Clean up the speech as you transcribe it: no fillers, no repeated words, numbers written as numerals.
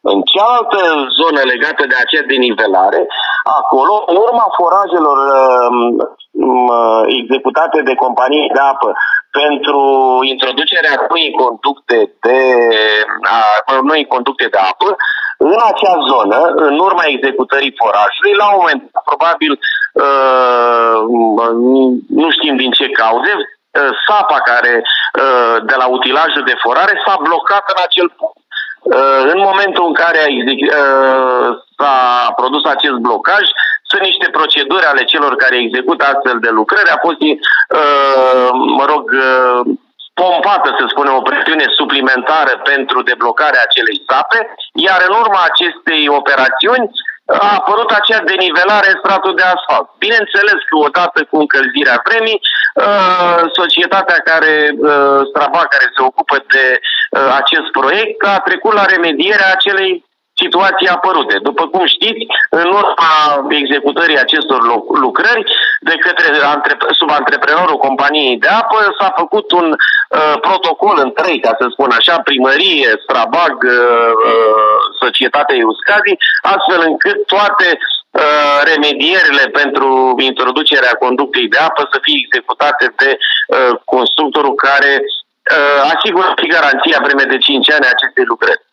În cealaltă zonă legată de acea denivelare, acolo, în urma forajelor executate de companii de apă pentru introducerea noi conducte de apă, în acea zonă, în urma executării forajului, la un moment dat, probabil, nu știm din ce cauze, sapa care de la utilajul de forare s-a blocat în acel punct. În momentul în care s-a produs acest blocaj, sunt niște proceduri ale celor care execută astfel de lucrări. A fost, pompată, să spunem, o presiune suplimentară pentru deblocarea acelei sape, iar în urma acestei operațiuni a apărut acea denivelare în stratul de asfalt. Bineînțeles că odată cu încălzirea vremii, societatea Strabag, care se ocupă de acest proiect, a trecut la remedierea acelei situații apărute. După cum știți, în urma executării acestor lucrări de către subantreprenorul companiei de apă s-a făcut un protocol întreg, ca să spun așa, primărie, Strabag, societatea Euskadi, astfel încât toate remedierile pentru introducerea conductei de apă să fie executate de constructorul care asigură garanția vreme de 5 ani acestei lucrări.